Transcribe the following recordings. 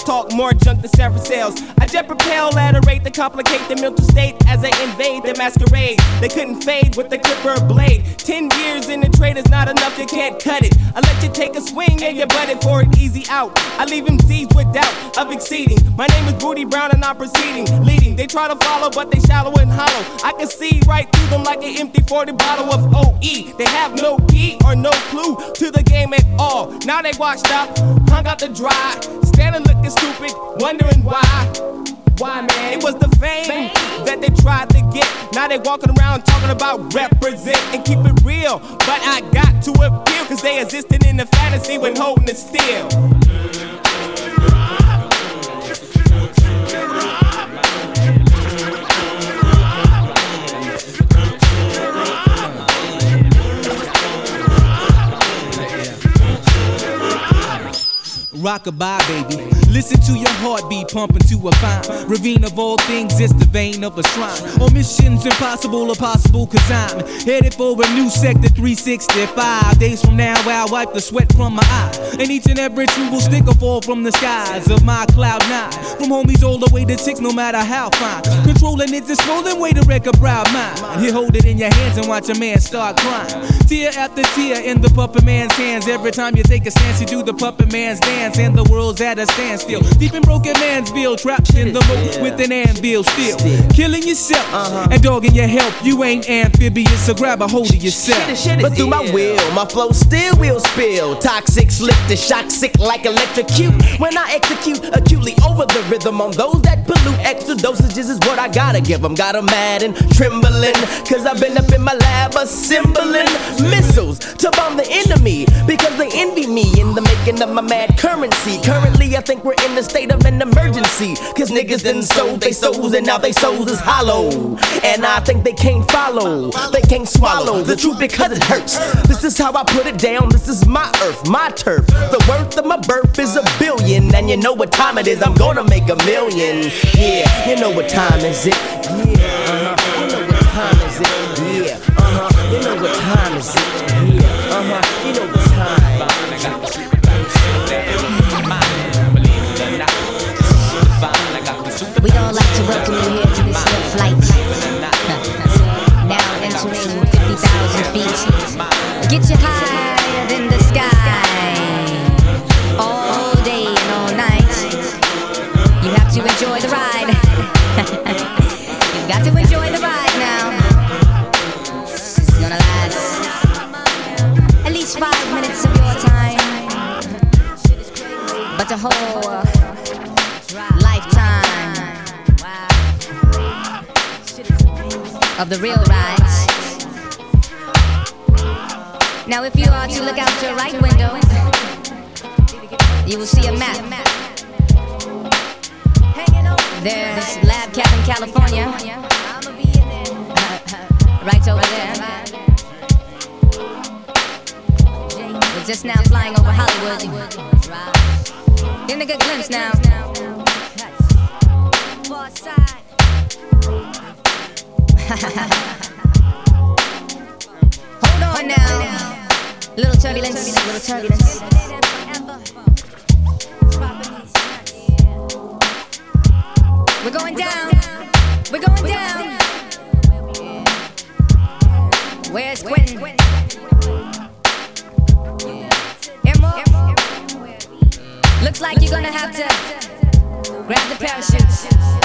talk more junk than several sales. I jet propel at a rate to complicate the mental state as I invade the masquerade. They couldn't fade with the clipper blade. 10 years in the trade is not enough, you can't cut it. I let you take a swing and you butt it for an easy out. I leave them seized with doubt of exceeding. My name is Booty Brown and I'm proceeding, leading. They try to follow but they shallow and hollow. I can see right through them like an empty 40 bottle of OE. They have no key or no clue to the game at all. Now they washed up, hung out to dry, standing looking stupid, wondering why. Why, man? It was the fame that they tried to get. Now they walking around talking about represent and keep it real. But I got to appeal, cause they existed in the fantasy when holding it still. Rockabye, baby. Listen to your heartbeat pumping to a fine ravine of all things, it's the vein of a shrine. On missions impossible or possible, cause I'm headed for a new sector 365. Days from now, I'll wipe the sweat from my eye. And each and every true will stick or fall from the skies of my cloud nine. From homies all the way to six, no matter how fine. Controlling it's a swollen way to wreck a proud mind. You hold it in your hands and watch a man start crying. Tear after tear in the puppet man's hands. Every time you take a stance, you do the puppet man's dance. And the world's at a standstill. Deep in broken Mansville, trapped in the moat with an anvil still. Killing yourself and dogging your health. You ain't amphibious, so grab a hold of yourself. But through my will, my flow still will spill. Toxic, slick to shock, sick like electrocute. When I execute acutely over the rhythm on those that pollute. Extra dosages is what I gotta give them. Got 'em mad and trembling, cause I've been up in my lab assembling missiles to bomb the enemy, because they envy me in the making of my mad currency. Currently I think we're in the state of an emergency, cause niggas done sold they souls and now they souls is hollow. And I think they can't follow, they can't swallow the truth because it hurts. This is how I put it down, this is my earth, my turf. The worth of my birth is $1 billion, and you know what time it is, I'm gonna make $1 million. Yeah, you know what time is it? Yeah, you know what time is it? Yeah, you know what time is it? Yeah, you know what time. We'd all like to welcome you here to this here flight. Now entering 50,000 feet. Get you higher than the sky. All day and all night. You have to enjoy the ride. You've got to enjoy the ride now. This is gonna last at least 5 minutes of your time. But the whole lifetime of the real rides. Now if you are to look out your right window, you will see a map. There's Lab Cabin, California, right over there. We're just now flying over Hollywood. Getting a good glimpse now. Far side. Hold on now. Little turbulence, little turbulence. We're going down. We're going down. Where's Quentin? Looks like you're gonna have to grab the parachutes.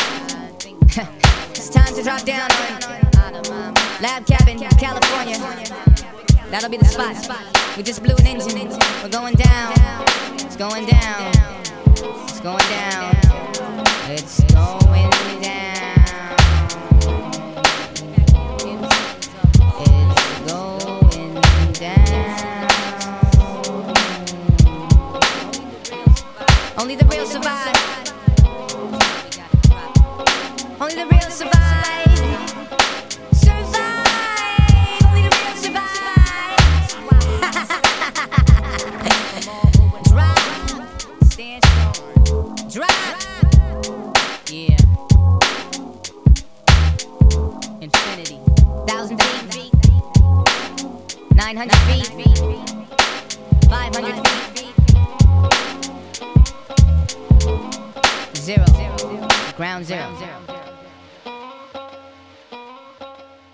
It's time to drop down on Lab Cabin, California. That'll be the spot. We just blew an engine. We're going down. It's going down. It's going down. It's going down. It's going down. Only the real survive. Only the real survive. Survive. Only the real survive. Drop. Stand strong. Drop. Yeah. Infinity. 1,000 feet. 900 feet. 500 feet. Ground zero.